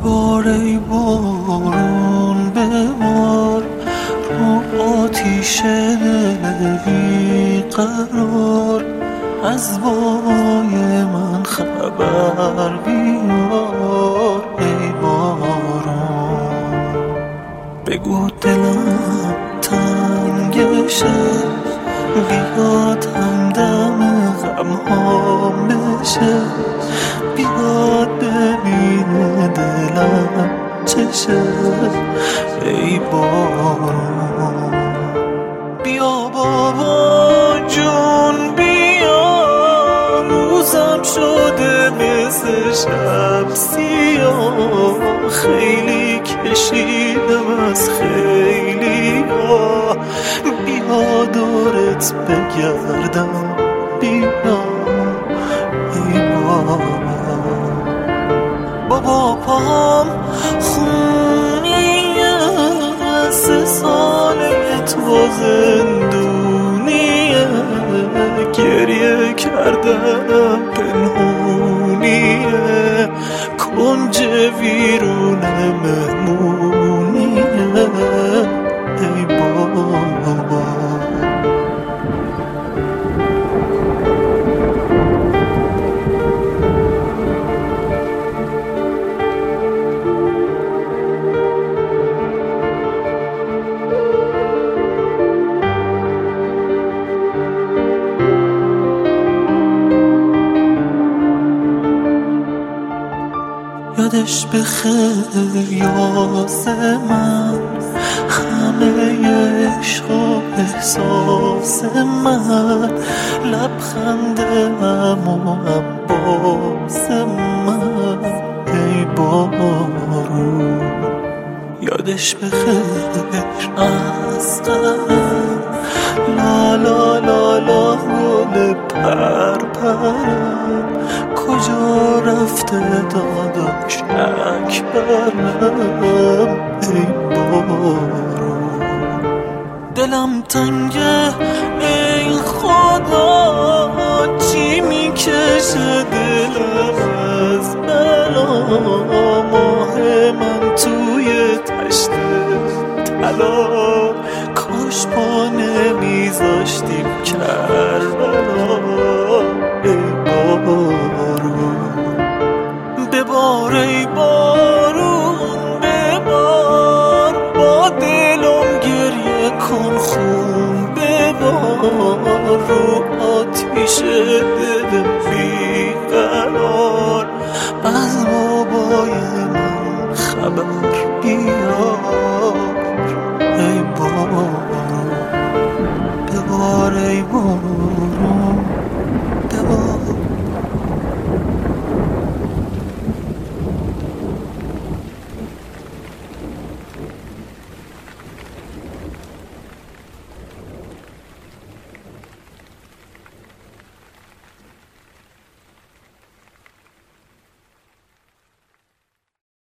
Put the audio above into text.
ببار ای بارون ببار رو آتیش دل بیقرار، از بابای من خبر بیار ای بارون. بگو دلم تنگشه بیاد همدم غمهام بشه، بیاد ببینه دلم چشه ای بارون. بیا بابا جون بیا، روزم شده مثل شب سیاه، خیلی کشیدم از خیلی ها، بیا دورت بگردم بیا ای بابا. پام خونیه 3 ساله تو زندونیه، گریه کردنم پنهونیه، کنج ویرون مهمونیه ای بابا. یادش بخیر یاس من، همه عشق و احساس من، لبخند عمو عباس من ای بارون. یادش بخیر از قلم، لا لا لا لا گل پرپرم، کجا رفته داداش اکبرم ای بارون. دلم تنگه ای خدا، چی میکشه دلم از بلا، ماه من توی تشت طلا، کاش پا نمیذاشتیم کربلا ای بارون. ببار ای بارون ببار، با دلم گریه کن خون ببار، رو آتیش دل بیقرار، از بابای من خبر بیار